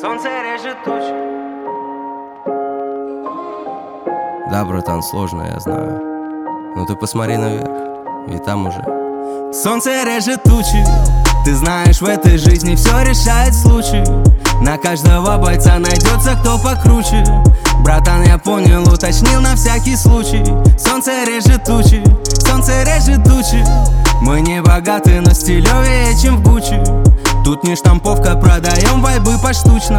Солнце режет тучи. Да, братан, сложно, я знаю. Но ты посмотри наверх, и там уже солнце режет тучи. Ты знаешь, в этой жизни все решает случай. На каждого бойца найдется кто покруче. Братан, я понял, уточнил на всякий случай. Солнце режет тучи, солнце режет тучи. Мы не богаты, но стилёвее, чем в Гуччи. Тут не штамповка, продаем вайбы поштучно.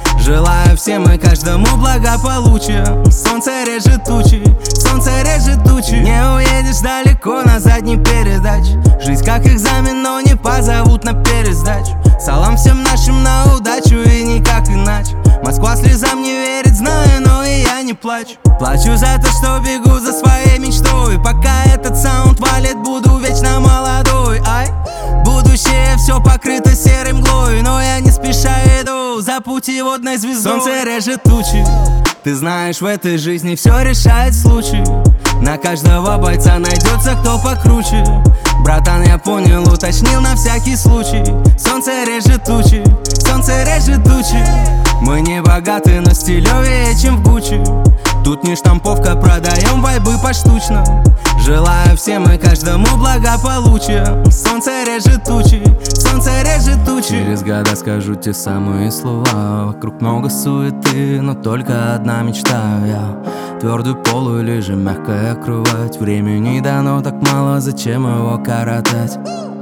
Желаю всем и каждому благополучия. Солнце режет тучи, солнце режет тучи. Не уедешь далеко на задней передаче. Жизнь как экзамен, но не позовут на пересдачу. Салам всем нашим на удачу и никак иначе. Москва слезам не верит, знаю, но и я не плачу. Плачу за то, что бегу за своей мечтой. Пока этот саунд валит, буду вечно молодой. Ай, будущее все покрыто серой мглой, но я не спеша иду за путеводной звездой. Солнце режет тучи. Ты знаешь, в этой жизни все решает случай. На каждого бойца найдется кто покруче. Братан, я понял, уточнил на всякий случай. Солнце режет тучи, солнце режет тучи. Мы не богаты, но стилёвее, чем в Гуччи. Тут не штамповка, продаем вайбы поштучно. Желаю всем и каждому благополучия. Солнце режет тучи, солнце режет тучи. Через года скажу те самые слова. Вокруг много суеты, но только одна мечта. Я твердый пол или же мягкая кровать. Времени дано так мало, зачем его коротать?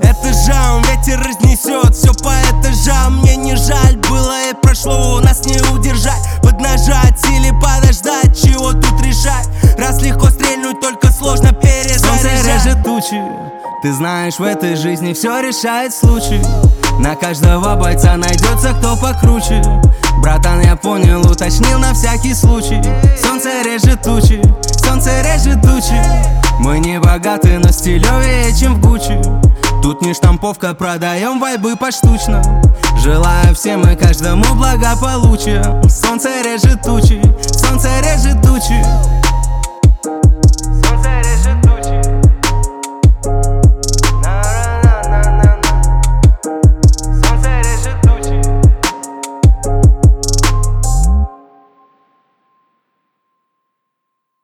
Этажам ветер разнесет все по этажам. Мне не жаль, было и прошло, нас не удержать. Поднажать или подождать, чего тут решать? Раз легко стрельнуть, только сложно перезаряжать. Солнце режет тучи. Ты знаешь, в этой жизни все решает случай. На каждого бойца найдется кто покруче. Братан, я понял, уточнил на всякий случай. Солнце режет тучи, солнце режет тучи. Мы не богаты, но стилёвее, чем в Гуччи. Тут не штамповка, продаем вайбы поштучно. Желаю всем и каждому благополучия. Солнце режет тучи, солнце режет тучи.